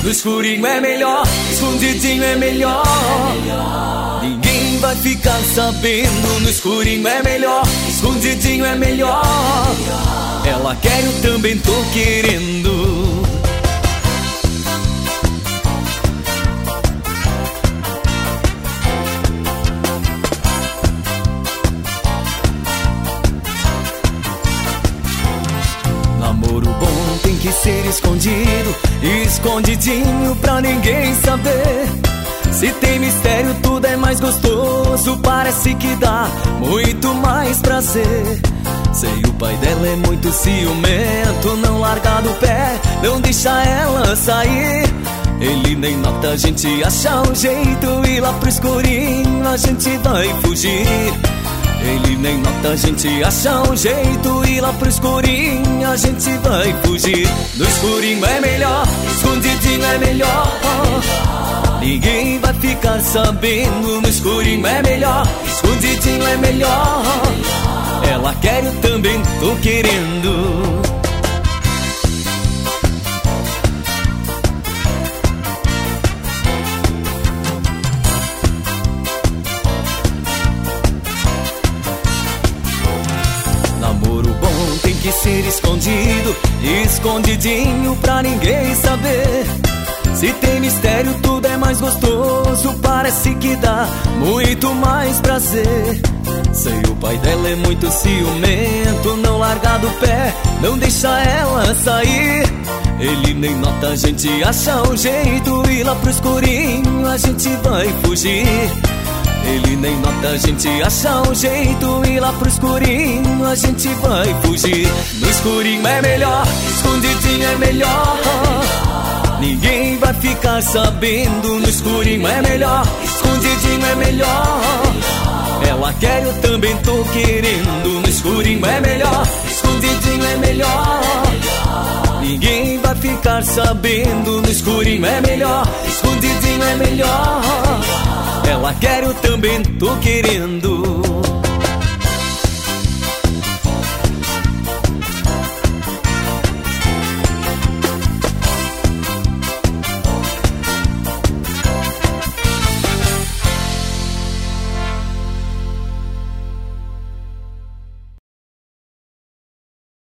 No escurinho é melhor, escondidinho é melhor. Ninguém vai ficar sabendo. No escurinho é melhor, escondidinho é melhor. Ela quer, eu também tô querendo. Namoro bom tem que ser escondido, escondidinho pra ninguém saber. Se tem mistério tudo é mais gostoso, parece que dá muito mais prazer. Sei o pai dela é muito ciumento, não larga do pé, não deixa ela sair. Ele nem nota, a gente acha um jeito, e lá pro escurinho a gente vai fugir. Ele nem nota, a gente acha um jeito, e lá pro escurinho a gente vai fugir. No escurinho é melhor, escondidinho é melhor. Ninguém vai ficar sabendo. No escurinho é melhor, escondidinho é melhor. Ela quer, eu também tô querendo. Namoro bom tem que ser escondido, escondidinho pra ninguém saber. Se tem mistério tudo é mais gostoso, parece que dá muito mais prazer. Sei o pai dela é muito ciumento, não larga do pé, não deixa ela sair. Ele nem nota, a gente acha um jeito, e lá pro escurinho a gente vai fugir. Ele nem nota, a gente acha um jeito, e lá pro escurinho a gente vai fugir. No escurinho é melhor, escondidinho é melhor. Ninguém vai ficar sabendo. No escurinho é melhor, escondidinho é melhor. Ela quer, eu também tô querendo. No escurinho é melhor, escondidinho é melhor. Ninguém vai ficar sabendo. No escurinho é melhor, escondidinho é melhor. Ela quer, eu também tô querendo.